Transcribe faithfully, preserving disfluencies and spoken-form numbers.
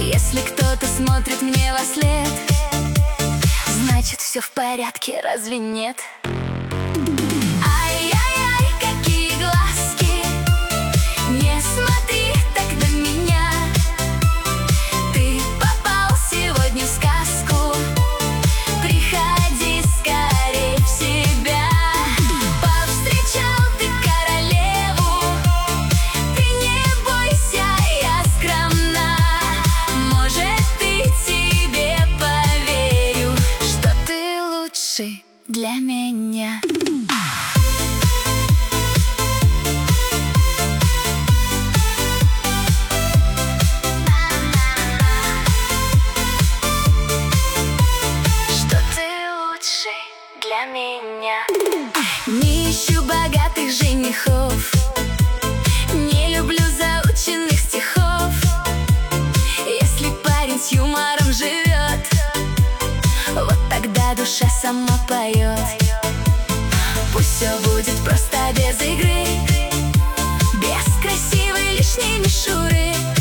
Если кто-то смотрит мне во след, значит, все в порядке, разве нет? Ай-яй-яй, какие глазки, не смотри так на меня. Ты попал сегодня в сказку, приходи скорей в себя. Повстречал ты королеву, ты не бойся, я скромна. Может, и тебе поверю, что ты лучший для меня. Для меня. Не ищу богатых женихов, не люблю заученных стихов. Если парень с юмором живет, вот тогда душа сама поет. Пусть все будет просто без игры, без красивой лишней мишуры.